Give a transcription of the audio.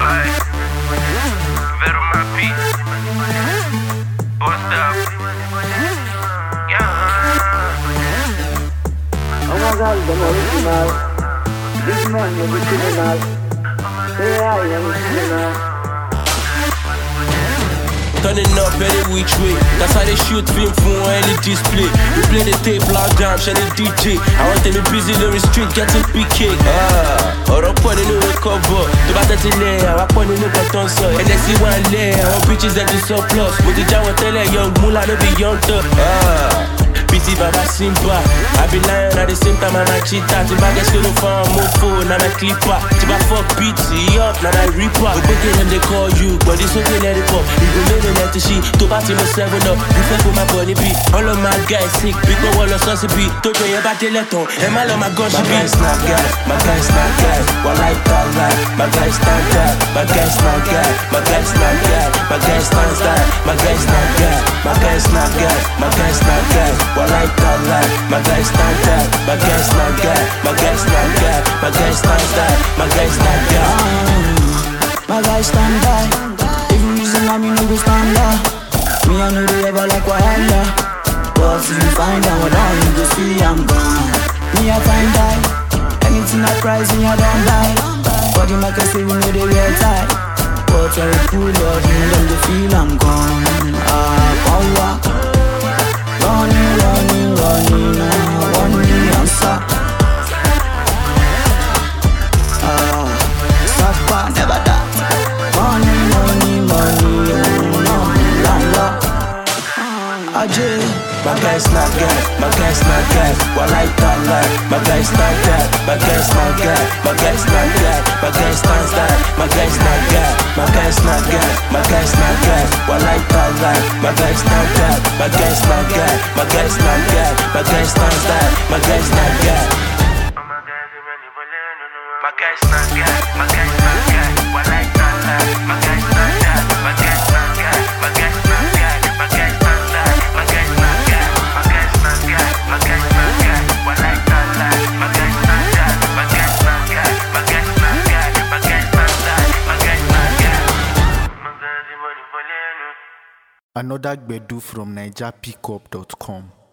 vai. Vero Mapi. Post up. Oh my God, the original. Big man, the criminal. Say I am criminal. Turning up any which way. That's how they shoot film for any display. We play the tape loud down, shiny DJ. I want them to be busy on the street getting PK. Ọ̀rọ̀ pọ̀ nínú recover. Tó bá tẹ́tí lẹ̀, àwa pọ̀ nínú kọ̀tán sọ. NSC wà lẹ̀, àwọn bitches that do surplus. Mo ti já wọn tẹ́lẹ̀, young mula no be young thug. BT Baba Simba. I be lying at the same time I'm a cheater. Tí bá get skinny for a mofo, na my clipper. Tí bá fuck BT up, na my reaper. Ògbókè dem dey call you, but this okay let it pop. Ìgò mélòó lẹ ti ṣí, tó bá ti mú 7 up. Mo fẹ́ kó máa bọ̀ níbí. All of my guys sick, bí kò wọ́n lọ sọ́ọ̀sì bí. Tójó yẹn bá délẹ̀ tán, ẹ má lọ máa gán ṣí bí. My guys not guy, my guys not guy. Wọ́n like that line, my guys not guy. My guys not guy, my guys not guy. My guys not guy, my guys not guy. My guys not guy, my guys not guy. Wọ́n like that line, my guys not guy. My guys not guy, my guys not guy. My guys not guy, my guys not guy. My guys stand by. If you reason I me no go stand by. Me I know they ever like Wahala. But if you find out what I you go see I'm gone. Me I find out. Anything I price me I don't buy. Body market say we know they wear tight. But when we pull up, me them they feel I'm gone. Power. Running now. One me answer. Suffer never die. Money, Ajay. My guys not guy, my guys not guy. Why like that line? My guys not guy, my guys not guy. My guys not guy, my guys not guy. My guys not guy, my guys not guy. My guys not guy. Why like that line? My guys not guy, my guys not guy. My guys not guy, my guys not guy. My guys not guy. My guys not guy, my guys not guy. Why like that line? My guys not guy, my guys not guy. My guys not guy, my guys not guy. My guys not guy, my guys not guy. My guys not guy, why like that line? My guys not guy, my guys not guy. My guys not guy, my guys not guy. My guys not guy. Another Gbedu from NigerPickup.com.